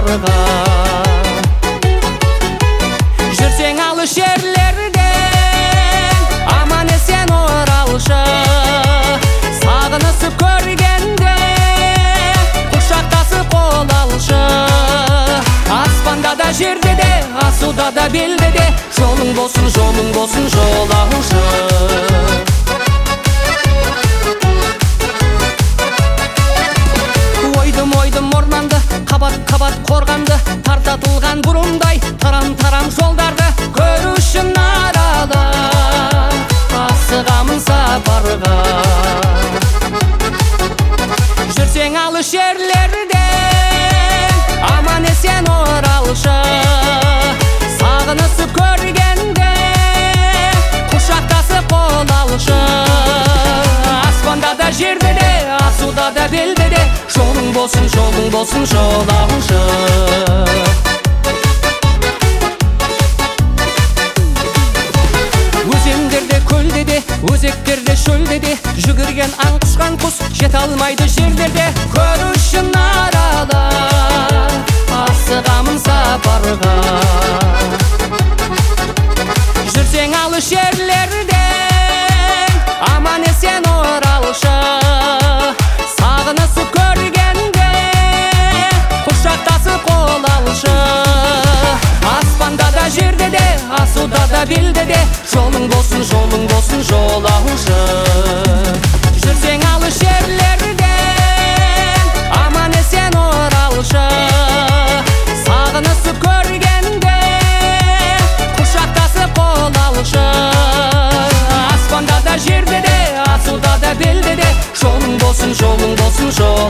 сапарға. Жүрсең алыс жерлерден аман есен оралшы, сағынысып көргенде құшақтасып қол алшы. Аспанда да жерде де, асуда да белде де, жолың болсын жол алшы. Ойдым орманды, қабат қорғанды, тартатылған бұрымдай тарам жолдарды көру үшін аралы асығамын сапарға. Жүрсең алыс жерлерден аман есен оралшы, сағынысып көргенде құшақтасып қол алшы. Аспанда да жерде де, асуда да белде де, жолың болсын жол алшы. Өзендерде көлде де, өзектерде шөлде де, жүгірген аң құшқан құс жете алмайды жерлерде, көру үшін аралы асығамын сапарға. Жүрсең алыс жерлерден аман есен оралшы, сағынысып көргенде құшақтасып қол алшы. Аспанда да жерде де, асуда да белде де, жолың болсын жол алшы. Жүрсең алыс жерлерден аман есен оралшы, сағынысып көргенде құшақтасып қол алшы. Аспанда да жерде де, асуда да белде де, жолың болсын жол